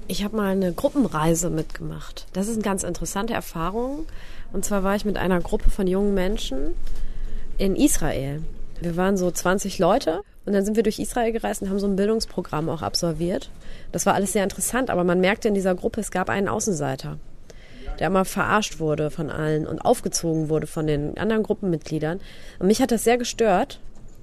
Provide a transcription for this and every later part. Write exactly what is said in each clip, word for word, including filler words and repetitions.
Ich habe mal eine Gruppenreise mitgemacht. Das ist eine ganz interessante Erfahrung. Und zwar war ich mit einer Gruppe von jungen Menschen in Israel. Wir waren so zwanzig Leute und dann sind wir durch Israel gereist und haben so ein Bildungsprogramm auch absolviert. Das war alles sehr interessant, aber man merkte in dieser Gruppe, es gab einen Außenseiter, der immer verarscht wurde von allen und aufgezogen wurde von den anderen Gruppenmitgliedern. Und mich hat das sehr gestört.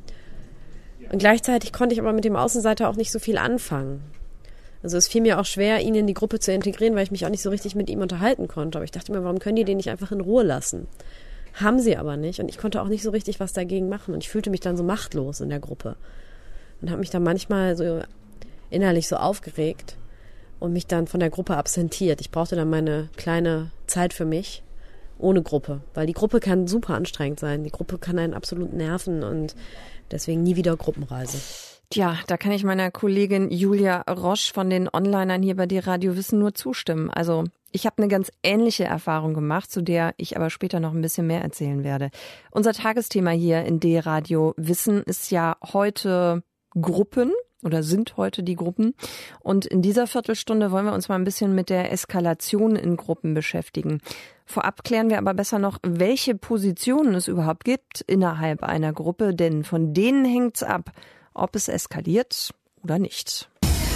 Und gleichzeitig konnte ich aber mit dem Außenseiter auch nicht so viel anfangen. Also es fiel mir auch schwer, ihn in die Gruppe zu integrieren, weil ich mich auch nicht so richtig mit ihm unterhalten konnte. Aber ich dachte mir, warum können die den nicht einfach in Ruhe lassen? Haben sie aber nicht. Und ich konnte auch nicht so richtig was dagegen machen. Und ich fühlte mich dann so machtlos in der Gruppe. Und habe mich dann manchmal so innerlich so aufgeregt und mich dann von der Gruppe absentiert. Ich brauchte dann meine kleine Zeit für mich ohne Gruppe. Weil die Gruppe kann super anstrengend sein. Die Gruppe kann einen absolut nerven und deswegen nie wieder Gruppenreise. Tja, da kann ich meiner Kollegin Julia Roche von den Onlinern hier bei dir Radio Wissen nur zustimmen. Also ich habe eine ganz ähnliche Erfahrung gemacht, zu der ich aber später noch ein bisschen mehr erzählen werde. Unser Tagesthema hier in D-Radio Wissen ist ja heute Gruppen oder sind heute die Gruppen. Und in dieser Viertelstunde wollen wir uns mal ein bisschen mit der Eskalation in Gruppen beschäftigen. Vorab klären wir aber besser noch, welche Positionen es überhaupt gibt innerhalb einer Gruppe, denn von denen hängt's ab, ob es eskaliert oder nicht.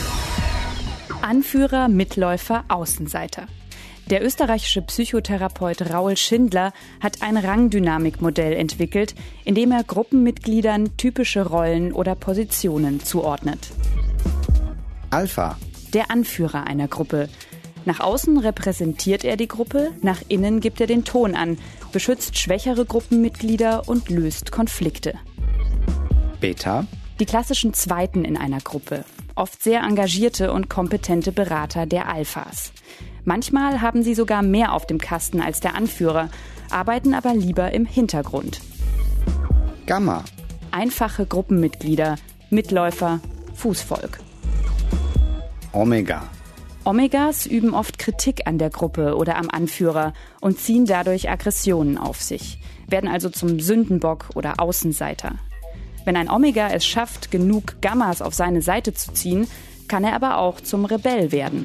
Anführer, Mitläufer, Außenseiter. Der österreichische Psychotherapeut Raul Schindler hat ein Rangdynamikmodell entwickelt, in dem er Gruppenmitgliedern typische Rollen oder Positionen zuordnet. Alpha. Der Anführer einer Gruppe. Nach außen repräsentiert er die Gruppe, nach innen gibt er den Ton an, beschützt schwächere Gruppenmitglieder und löst Konflikte. Beta. Die klassischen Zweiten in einer Gruppe. Oft sehr engagierte und kompetente Berater der Alphas. Manchmal haben sie sogar mehr auf dem Kasten als der Anführer, arbeiten aber lieber im Hintergrund. Gamma. Einfache Gruppenmitglieder, Mitläufer, Fußvolk. Omega. Omegas üben oft Kritik an der Gruppe oder am Anführer und ziehen dadurch Aggressionen auf sich, werden also zum Sündenbock oder Außenseiter. Wenn ein Omega es schafft, genug Gammas auf seine Seite zu ziehen, kann er aber auch zum Rebell werden.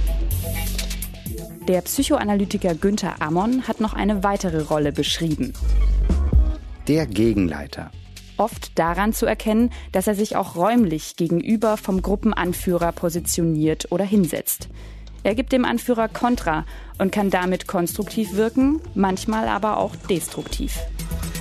Der Psychoanalytiker Günther Ammon hat noch eine weitere Rolle beschrieben. Der Gegenleiter. Oft daran zu erkennen, dass er sich auch räumlich gegenüber vom Gruppenanführer positioniert oder hinsetzt. Er gibt dem Anführer Kontra und kann damit konstruktiv wirken, manchmal aber auch destruktiv.